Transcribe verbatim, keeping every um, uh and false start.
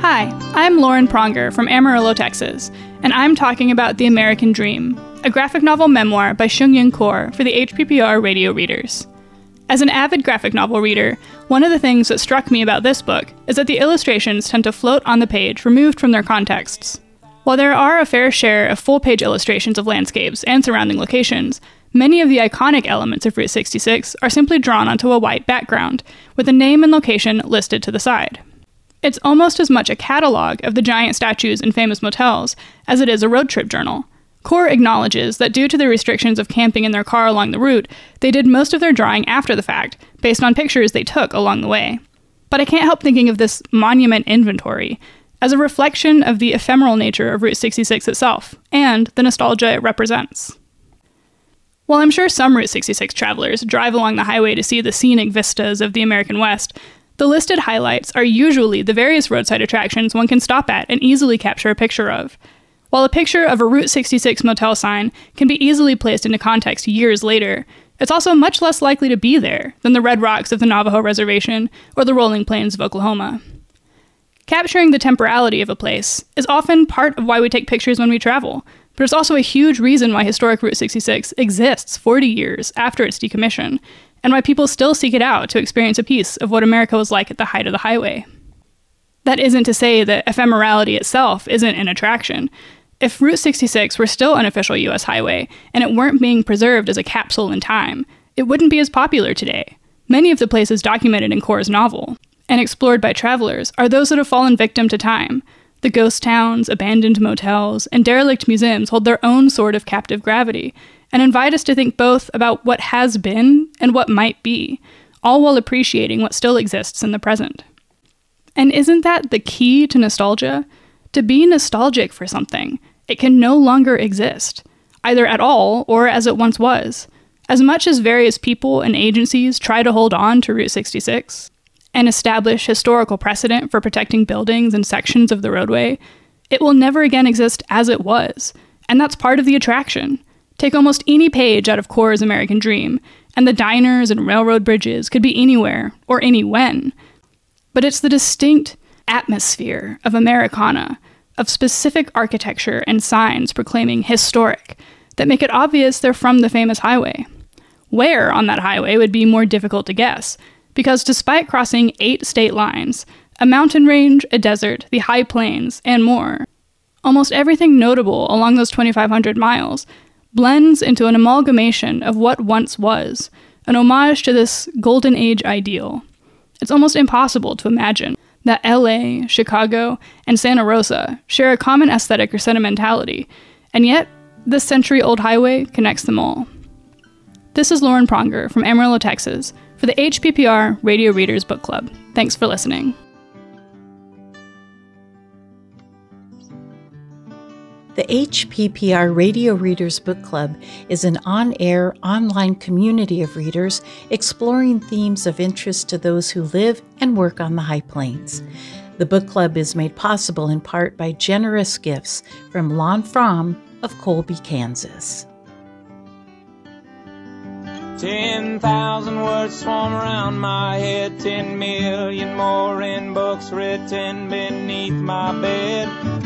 Hi, I'm Lauren Pronger from Amarillo, Texas, and I'm talking about The American Dream, a graphic novel memoir by Seung-Yoon Koh for the H P P R radio readers. As an avid graphic novel reader, one of the things that struck me about this book is that the illustrations tend to float on the page removed from their contexts. While there are a fair share of full-page illustrations of landscapes and surrounding locations, many of the iconic elements of Route sixty-six are simply drawn onto a white background, with the name and location listed to the side. It's almost as much a catalog of the giant statues and famous motels as it is a road trip journal. Koh acknowledges that due to the restrictions of camping in their car along the route, they did most of their drawing after the fact, based on pictures they took along the way. But I can't help thinking of this monument inventory as a reflection of the ephemeral nature of Route sixty-six itself, and the nostalgia it represents. While I'm sure some Route sixty-six travelers drive along the highway to see the scenic vistas of the American West, the listed highlights are usually the various roadside attractions one can stop at and easily capture a picture of. While a picture of a Route sixty-six motel sign can be easily placed into context years later, it's also much less likely to be there than the red rocks of the Navajo Reservation or the rolling plains of Oklahoma. Capturing the temporality of a place is often part of why we take pictures when we travel, but it's also a huge reason why historic Route sixty-six exists forty years after its decommission, and why people still seek it out to experience a piece of what America was like at the height of the highway. That isn't to say that ephemerality itself isn't an attraction. If Route sixty-six were still an official U S highway, and it weren't being preserved as a capsule in time, it wouldn't be as popular today. Many of the places documented in Koh's novel, and explored by travelers, are those that have fallen victim to time. The ghost towns, abandoned motels, and derelict museums hold their own sort of captive gravity, and invite us to think both about what has been and what might be, all while appreciating what still exists in the present. And isn't that the key to nostalgia? To be nostalgic for something, it can no longer exist, either at all or as it once was. As much as various people and agencies try to hold on to Route sixty-six and establish historical precedent for protecting buildings and sections of the roadway, it will never again exist as it was, and that's part of the attraction. Take almost any page out of Koh's American Dream, and the diners and railroad bridges could be anywhere, or any when. But it's the distinct atmosphere of Americana, of specific architecture and signs proclaiming historic, that make it obvious they're from the famous highway. Where on that highway would be more difficult to guess, because despite crossing eight state lines, a mountain range, a desert, the high plains, and more, almost everything notable along those twenty-five hundred miles blends into an amalgamation of what once was, an homage to this golden age ideal. It's almost impossible to imagine that L A, Chicago, and Santa Rosa share a common aesthetic or sentimentality, and yet this century-old highway connects them all. This is Lauren Pronger from Amarillo, Texas, for the H P P R Radio Readers Book Club. Thanks for listening. The H P P R Radio Readers Book Club is an on-air, online community of readers exploring themes of interest to those who live and work on the High Plains. The book club is made possible in part by generous gifts from Lon Fromm of Colby, Kansas. Ten thousand words swarm around my head, ten million more in books written beneath my bed.